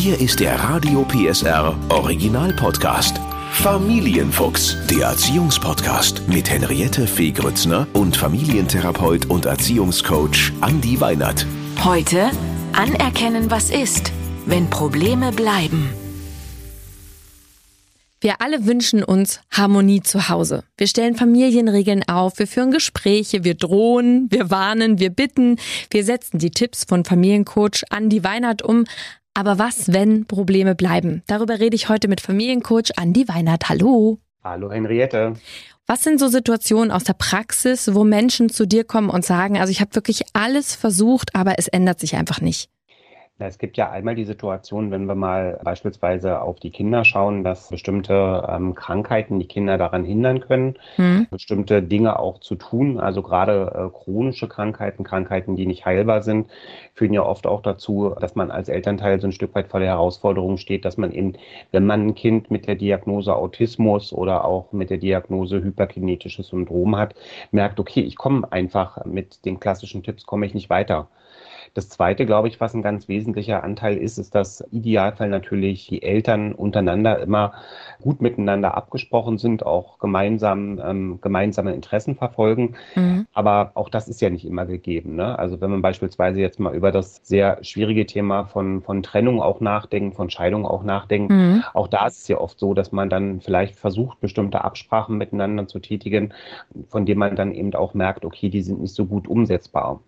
Hier ist der Radio PSR Original Podcast. Familienfuchs, der Erziehungspodcast mit Henriette Fee Grützner und Familientherapeut und Erziehungscoach Andi Weinert. Heute anerkennen, was ist, wenn Probleme bleiben. Wir alle wünschen uns Harmonie zu Hause. Wir stellen Familienregeln auf, wir führen Gespräche, wir drohen, wir warnen, wir bitten, wir setzen die Tipps von Familiencoach Andi Weinert um. Aber was, wenn Probleme bleiben? Darüber rede ich heute mit Familiencoach Andi Weinert. Hallo. Hallo Henriette. Was sind so Situationen aus der Praxis, wo Menschen zu dir kommen und sagen, also ich habe wirklich alles versucht, aber es ändert sich einfach nicht? Es gibt ja einmal die Situation, wenn wir mal beispielsweise auf die Kinder schauen, dass bestimmte Krankheiten die Kinder daran hindern können, bestimmte Dinge auch zu tun. Also gerade chronische Krankheiten, die nicht heilbar sind, führen ja oft auch dazu, dass man als Elternteil so ein Stück weit vor der Herausforderung steht, dass man eben, wenn man ein Kind mit der Diagnose Autismus oder auch mit der Diagnose hyperkinetisches Syndrom hat, merkt, okay, ich komme einfach mit den klassischen Tipps, komme ich nicht weiter. Das Zweite, glaube ich, was ein ganz wesentlicher Anteil ist, dass im Idealfall natürlich die Eltern untereinander immer gut miteinander abgesprochen sind, auch gemeinsame Interessen verfolgen. Aber auch das ist ja nicht immer gegeben, ne? Also wenn man beispielsweise jetzt mal über das sehr schwierige Thema von Trennung auch nachdenkt, von Scheidung auch nachdenkt, auch da ist es ja oft so, dass man dann vielleicht versucht, bestimmte Absprachen miteinander zu tätigen, von denen man dann eben auch merkt, okay, die sind nicht so gut umsetzbar.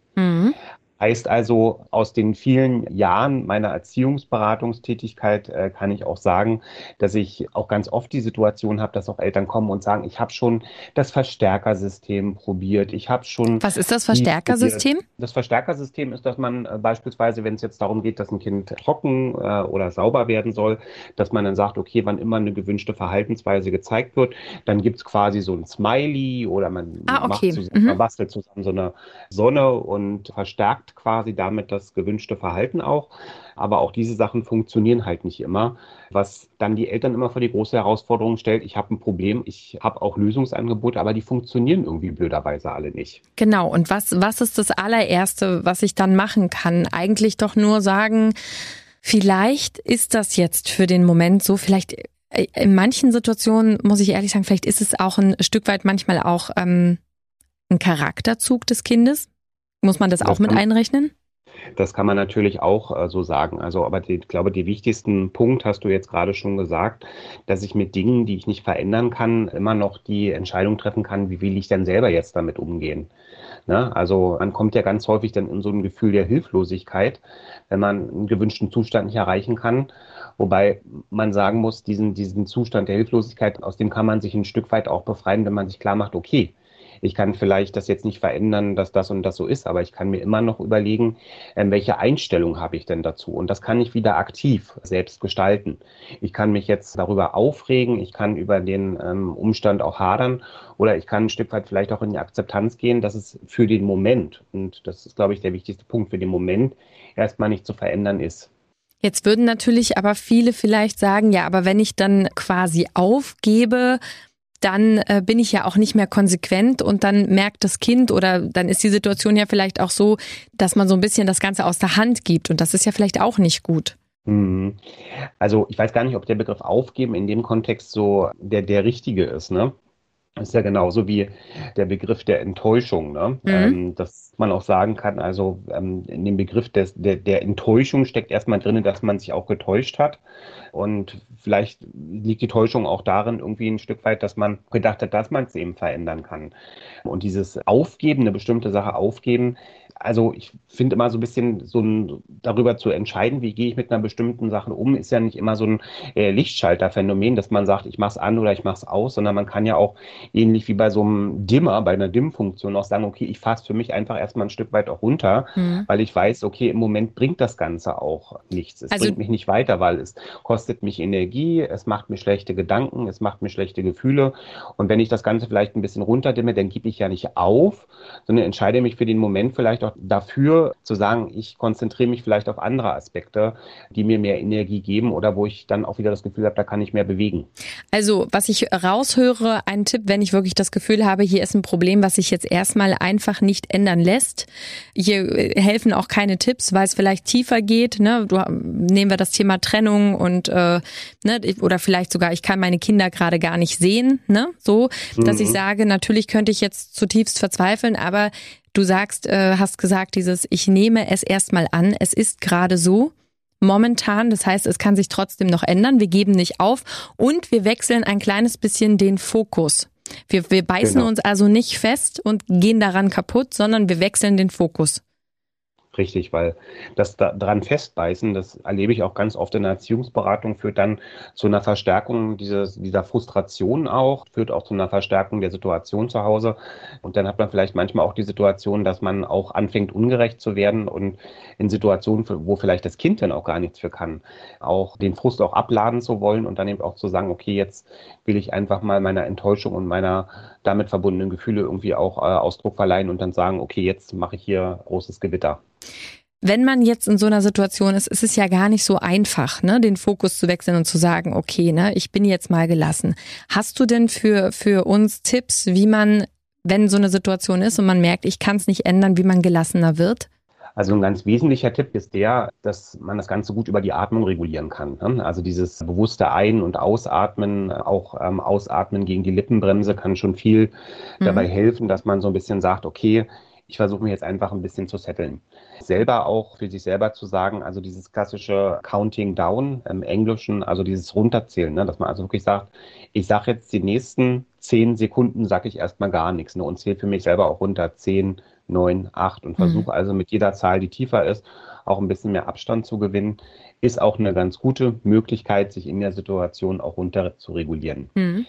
Heißt also, aus den vielen Jahren meiner Erziehungsberatungstätigkeit kann ich auch sagen, dass ich auch ganz oft die Situation habe, dass auch Eltern kommen und sagen, ich habe schon das Verstärkersystem probiert. Was ist das Verstärkersystem? Das Verstärkersystem ist, dass man beispielsweise, wenn es jetzt darum geht, dass ein Kind trocken oder sauber werden soll, dass man dann sagt, okay, wann immer eine gewünschte Verhaltensweise gezeigt wird, dann gibt es quasi so ein Smiley oder man man bastelt zusammen so eine Sonne und verstärkt quasi damit das gewünschte Verhalten auch. Aber auch diese Sachen funktionieren halt nicht immer, was dann die Eltern immer vor die große Herausforderung stellt. Ich habe ein Problem, ich habe auch Lösungsangebote, aber die funktionieren irgendwie blöderweise alle nicht. Genau, und was ist das allererste, was ich dann machen kann? Eigentlich doch nur sagen, vielleicht ist das jetzt für den Moment so, vielleicht in manchen Situationen, muss ich ehrlich sagen, vielleicht ist es auch ein Stück weit manchmal auch ein Charakterzug des Kindes. Muss man das auch mit einrechnen? Das kann man natürlich auch so sagen. Also, aber ich glaube, den wichtigsten Punkt hast du jetzt gerade schon gesagt, dass ich mit Dingen, die ich nicht verändern kann, immer noch die Entscheidung treffen kann, wie will ich denn selber jetzt damit umgehen. Ne? Also man kommt ja ganz häufig dann in so ein Gefühl der Hilflosigkeit, wenn man einen gewünschten Zustand nicht erreichen kann. Wobei man sagen muss, diesen Zustand der Hilflosigkeit, aus dem kann man sich ein Stück weit auch befreien, wenn man sich klar macht, okay, ich kann vielleicht das jetzt nicht verändern, dass das und das so ist, aber ich kann mir immer noch überlegen, welche Einstellung habe ich denn dazu? Und das kann ich wieder aktiv selbst gestalten. Ich kann mich jetzt darüber aufregen, ich kann über den Umstand auch hadern oder ich kann ein Stück weit vielleicht auch in die Akzeptanz gehen, dass es für den Moment, und das ist, glaube ich, der wichtigste Punkt, für den Moment erstmal nicht zu verändern ist. Jetzt würden natürlich aber viele vielleicht sagen, ja, aber wenn ich dann quasi aufgebe, dann bin ich ja auch nicht mehr konsequent und dann merkt das Kind oder dann ist die Situation ja vielleicht auch so, dass man so ein bisschen das Ganze aus der Hand gibt und das ist ja vielleicht auch nicht gut. Also ich weiß gar nicht, ob der Begriff aufgeben in dem Kontext so der richtige ist, ne? Das ist ja genauso wie der Begriff der Enttäuschung, ne? Dass man auch sagen kann, also in dem Begriff der Enttäuschung steckt erstmal drin, dass man sich auch getäuscht hat. Und vielleicht liegt die Täuschung auch darin irgendwie ein Stück weit, dass man gedacht hat, dass man es eben verändern kann. Und dieses Aufgeben, eine bestimmte Sache aufgeben, also ich finde immer so ein bisschen darüber zu entscheiden, wie gehe ich mit einer bestimmten Sache um, ist ja nicht immer so ein Lichtschalterphänomen, dass man sagt, ich mache es an oder ich mache es aus, sondern man kann ja auch ähnlich wie bei so einem Dimmer, bei einer Dimmfunktion auch sagen, okay, ich fahre es für mich einfach erstmal ein Stück weit auch runter, weil ich weiß, okay, im Moment bringt das Ganze auch nichts. Es bringt mich nicht weiter, weil es kostet mich Energie, es macht mir schlechte Gedanken, es macht mir schlechte Gefühle. Und wenn ich das Ganze vielleicht ein bisschen runterdimme, dann gebe ich ja nicht auf, sondern entscheide mich für den Moment vielleicht auch dafür zu sagen, ich konzentriere mich vielleicht auf andere Aspekte, die mir mehr Energie geben oder wo ich dann auch wieder das Gefühl habe, da kann ich mehr bewegen. Also was ich raushöre, ein Tipp, wenn ich wirklich das Gefühl habe, hier ist ein Problem, was sich jetzt erstmal einfach nicht ändern lässt, lässt. Hier helfen auch keine Tipps, weil es vielleicht tiefer geht. Ne? Nehmen wir das Thema Trennung und oder vielleicht sogar, ich kann meine Kinder gerade gar nicht sehen. Ne? So, dass ich sage, natürlich könnte ich jetzt zutiefst verzweifeln, aber du hast gesagt, ich nehme es erstmal an, es ist gerade so. Momentan, das heißt, es kann sich trotzdem noch ändern. Wir geben nicht auf und wir wechseln ein kleines bisschen den Fokus. Wir beißen uns also nicht fest und gehen daran kaputt, sondern wir wechseln den Fokus. Richtig, weil das daran festbeißen, das erlebe ich auch ganz oft in der Erziehungsberatung, führt dann zu einer Verstärkung dieser Frustration auch, führt auch zu einer Verstärkung der Situation zu Hause. Und dann hat man vielleicht manchmal auch die Situation, dass man auch anfängt, ungerecht zu werden und in Situationen, wo vielleicht das Kind dann auch gar nichts für kann, auch den Frust auch abladen zu wollen und dann eben auch zu sagen, okay, jetzt will ich einfach mal meiner Enttäuschung und meiner damit verbundenen Gefühle irgendwie auch Ausdruck verleihen und dann sagen, okay, jetzt mache ich hier großes Gewitter. Wenn man jetzt in so einer Situation ist, ist es ja gar nicht so einfach, ne, den Fokus zu wechseln und zu sagen, okay, ne, ich bin jetzt mal gelassen. Hast du denn für uns Tipps, wie man, wenn so eine Situation ist und man merkt, ich kann es nicht ändern, wie man gelassener wird? Also ein ganz wesentlicher Tipp ist dass man das Ganze gut über die Atmung regulieren kann. Ne? Also dieses bewusste Ein- und Ausatmen, auch Ausatmen gegen die Lippenbremse kann schon viel dabei helfen, dass man so ein bisschen sagt, okay, ich versuche mich jetzt einfach ein bisschen zu setteln. Selber auch für sich selber zu sagen, also dieses klassische Counting Down im Englischen, also dieses Runterzählen, ne, dass man also wirklich sagt, ich sage jetzt die nächsten 10 Sekunden, sage ich erstmal gar nichts, ne, und zähle für mich selber auch runter 10, 9, 8 und versuche also mit jeder Zahl, die tiefer ist, auch ein bisschen mehr Abstand zu gewinnen, ist auch eine ganz gute Möglichkeit, sich in der Situation auch runter zu regulieren.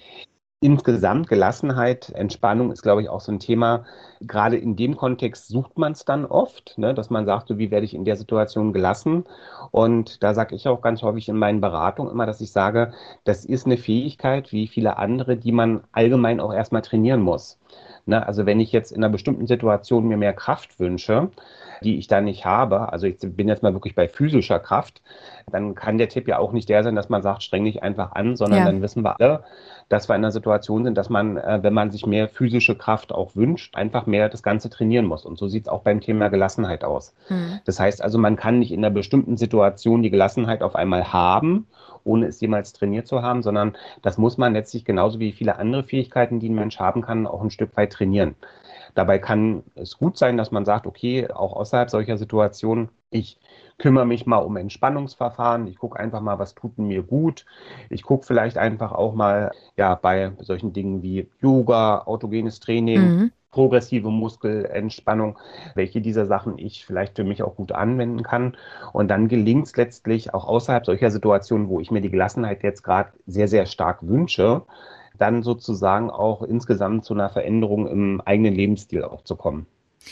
Insgesamt Gelassenheit, Entspannung ist, glaube ich, auch so ein Thema. Gerade in dem Kontext sucht man es dann oft, ne, dass man sagt, so, wie werde ich in der Situation gelassen? Und da sage ich auch ganz häufig in meinen Beratungen immer, dass ich sage, das ist eine Fähigkeit, wie viele andere, die man allgemein auch erstmal trainieren muss. Ne, also wenn ich jetzt in einer bestimmten Situation mir mehr Kraft wünsche, die ich da nicht habe, also ich bin jetzt mal wirklich bei physischer Kraft, dann kann der Tipp ja auch nicht der sein, dass man sagt, streng dich einfach an, sondern dann wissen wir alle, dass wir in einer Situation sind, dass man, wenn man sich mehr physische Kraft auch wünscht, einfach mehr das Ganze trainieren muss. Und so sieht es auch beim Thema Gelassenheit aus. Das heißt also, man kann nicht in einer bestimmten Situation die Gelassenheit auf einmal haben, ohne es jemals trainiert zu haben, sondern das muss man letztlich genauso wie viele andere Fähigkeiten, die ein Mensch haben kann, auch ein Stück weit trainieren. Dabei kann es gut sein, dass man sagt, okay, auch außerhalb solcher Situationen, ich kümmere mich mal um Entspannungsverfahren, ich gucke einfach mal, was tut mir gut. Ich gucke vielleicht einfach auch mal bei solchen Dingen wie Yoga, autogenes Training, progressive Muskelentspannung, welche dieser Sachen ich vielleicht für mich auch gut anwenden kann. Und dann gelingt es letztlich auch außerhalb solcher Situationen, wo ich mir die Gelassenheit jetzt gerade sehr, sehr stark wünsche, dann sozusagen auch insgesamt zu einer Veränderung im eigenen Lebensstil auch zu kommen.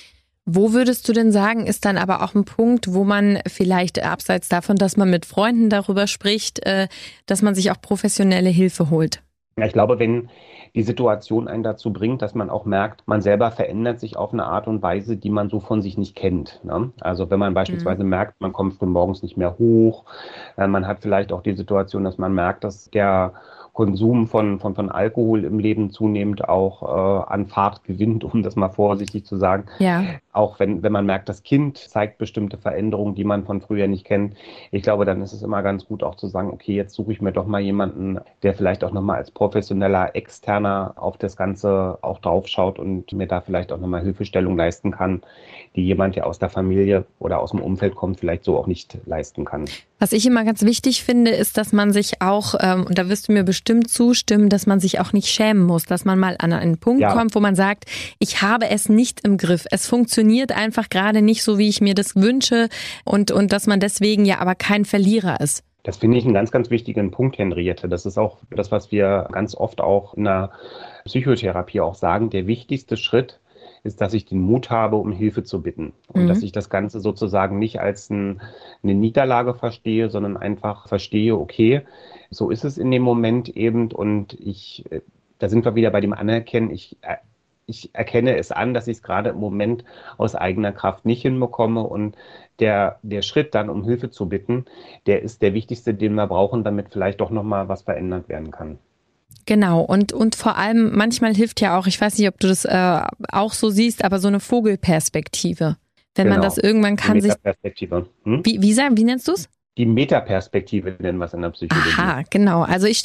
Wo würdest du denn sagen, ist dann aber auch ein Punkt, wo man vielleicht abseits davon, dass man mit Freunden darüber spricht, dass man sich auch professionelle Hilfe holt? Ja, ich glaube, wenn die Situation einen dazu bringt, dass man auch merkt, man selber verändert sich auf eine Art und Weise, die man so von sich nicht kennt. Ne? Also wenn man beispielsweise merkt, man kommt früh morgens nicht mehr hoch, man hat vielleicht auch die Situation, dass man merkt, dass der Konsum von Alkohol im Leben zunehmend auch an Fahrt gewinnt, um das mal vorsichtig zu sagen. Ja. Auch wenn man merkt, das Kind zeigt bestimmte Veränderungen, die man von früher nicht kennt. Ich glaube, dann ist es immer ganz gut auch zu sagen, okay, jetzt suche ich mir doch mal jemanden, der vielleicht auch nochmal als professioneller Externer auf das Ganze auch draufschaut und mir da vielleicht auch nochmal Hilfestellung leisten kann, die jemand, der aus der Familie oder aus dem Umfeld kommt, vielleicht so auch nicht leisten kann. Was ich immer ganz wichtig finde, ist, dass man sich auch, und da wirst du mir bestimmt zustimmen, dass man sich auch nicht schämen muss, dass man mal an einen Punkt kommt, wo man sagt, ich habe es nicht im Griff. Es funktioniert einfach gerade nicht so, wie ich mir das wünsche und dass man deswegen ja aber kein Verlierer ist. Das finde ich einen ganz, ganz wichtigen Punkt, Henriette. Das ist auch das, was wir ganz oft auch in der Psychotherapie auch sagen. Der wichtigste Schritt ist, dass ich den Mut habe, um Hilfe zu bitten. Und dass ich das Ganze sozusagen nicht als eine Niederlage verstehe, sondern einfach verstehe, okay, so ist es in dem Moment eben. Und da sind wir wieder bei dem Anerkennen, ich erkenne es an, dass ich es gerade im Moment aus eigener Kraft nicht hinbekomme. Und der Schritt dann, um Hilfe zu bitten, der ist der wichtigste, den wir brauchen, damit vielleicht doch nochmal was verändert werden kann. Genau, und vor allem manchmal hilft ja auch, ich weiß nicht, ob du das auch so siehst, aber so eine Vogelperspektive. Wenn man das irgendwann kann sich... Metaperspektive. Wie nennst du es? Die Metaperspektive nennen wir es in der Psychologie. Aha, genau. Also ich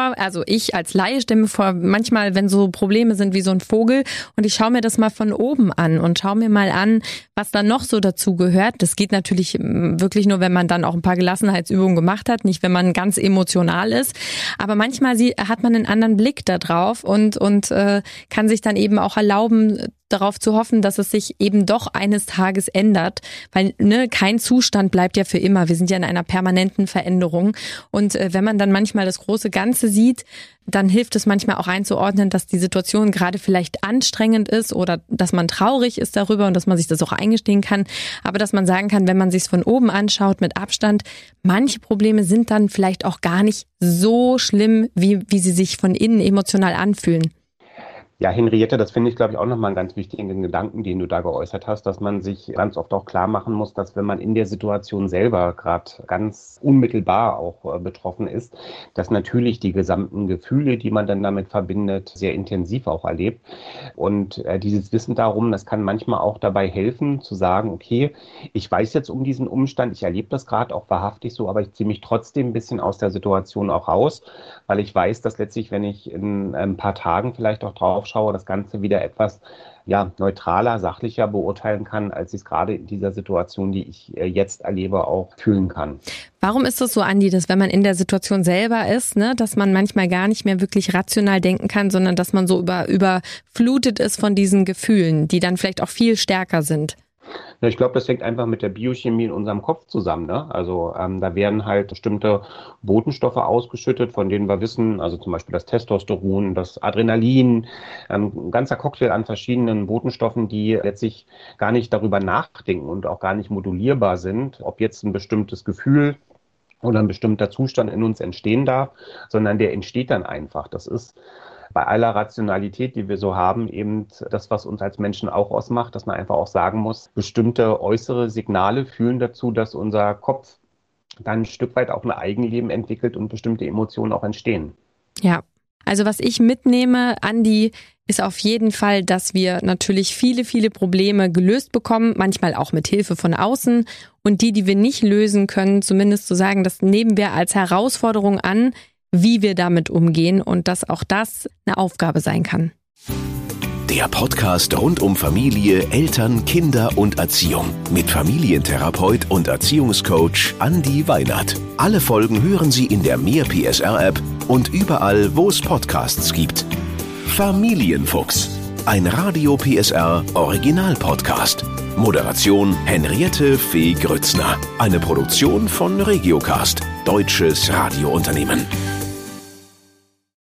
als Laie stelle mir vor, manchmal, wenn so Probleme sind wie so ein Vogel und ich schaue mir das mal von oben an und schaue mir mal an, was da noch so dazu gehört. Das geht natürlich wirklich nur, wenn man dann auch ein paar Gelassenheitsübungen gemacht hat, nicht wenn man ganz emotional ist. Aber manchmal hat man einen anderen Blick da drauf und kann sich dann eben auch erlauben, darauf zu hoffen, dass es sich eben doch eines Tages ändert, weil kein Zustand bleibt ja für immer. Wir sind ja in einer permanenten Veränderung und wenn man dann manchmal das große Ganze sieht, dann hilft es manchmal auch einzuordnen, dass die Situation gerade vielleicht anstrengend ist oder dass man traurig ist darüber und dass man sich das auch eingestehen kann, aber dass man sagen kann, wenn man sich es von oben anschaut mit Abstand, manche Probleme sind dann vielleicht auch gar nicht so schlimm, wie sie sich von innen emotional anfühlen. Ja, Henriette, das finde ich, glaube ich, auch nochmal einen ganz wichtigen Gedanken, den du da geäußert hast, dass man sich ganz oft auch klar machen muss, dass wenn man in der Situation selber gerade ganz unmittelbar auch betroffen ist, dass natürlich die gesamten Gefühle, die man dann damit verbindet, sehr intensiv auch erlebt. Und dieses Wissen darum, das kann manchmal auch dabei helfen, zu sagen, okay, ich weiß jetzt um diesen Umstand, ich erlebe das gerade auch wahrhaftig so, aber ich ziehe mich trotzdem ein bisschen aus der Situation auch raus, weil ich weiß, dass letztlich, wenn ich in ein paar Tagen vielleicht auch drauf schaue, das Ganze wieder etwas neutraler, sachlicher beurteilen kann, als ich es gerade in dieser Situation, die ich jetzt erlebe, auch fühlen kann. Warum ist das so, Andi, dass wenn man in der Situation selber ist, dass man manchmal gar nicht mehr wirklich rational denken kann, sondern dass man so überflutet ist von diesen Gefühlen, die dann vielleicht auch viel stärker sind? Ja, ich glaube, das hängt einfach mit der Biochemie in unserem Kopf zusammen. Ne? Also da werden halt bestimmte Botenstoffe ausgeschüttet, von denen wir wissen, also zum Beispiel das Testosteron, das Adrenalin, ein ganzer Cocktail an verschiedenen Botenstoffen, die letztlich gar nicht darüber nachdenken und auch gar nicht modulierbar sind, ob jetzt ein bestimmtes Gefühl oder ein bestimmter Zustand in uns entstehen darf, sondern der entsteht dann einfach. Das ist bei aller Rationalität, die wir so haben, eben das, was uns als Menschen auch ausmacht, dass man einfach auch sagen muss, bestimmte äußere Signale führen dazu, dass unser Kopf dann ein Stück weit auch ein Eigenleben entwickelt und bestimmte Emotionen auch entstehen. Ja, also was ich mitnehme, Andi, ist auf jeden Fall, dass wir natürlich viele, viele Probleme gelöst bekommen, manchmal auch mit Hilfe von außen. Und die wir nicht lösen können, zumindest zu sagen, das nehmen wir als Herausforderung an, wie wir damit umgehen und dass auch das eine Aufgabe sein kann. Der Podcast rund um Familie, Eltern, Kinder und Erziehung mit Familientherapeut und Erziehungscoach Andi Weinert. Alle Folgen hören Sie in der Mehr PSR-App und überall, wo es Podcasts gibt. Familienfuchs, ein Radio PSR Original-Podcast. Moderation Henriette Fee Grützner. Eine Produktion von Regiocast, deutsches Radiounternehmen.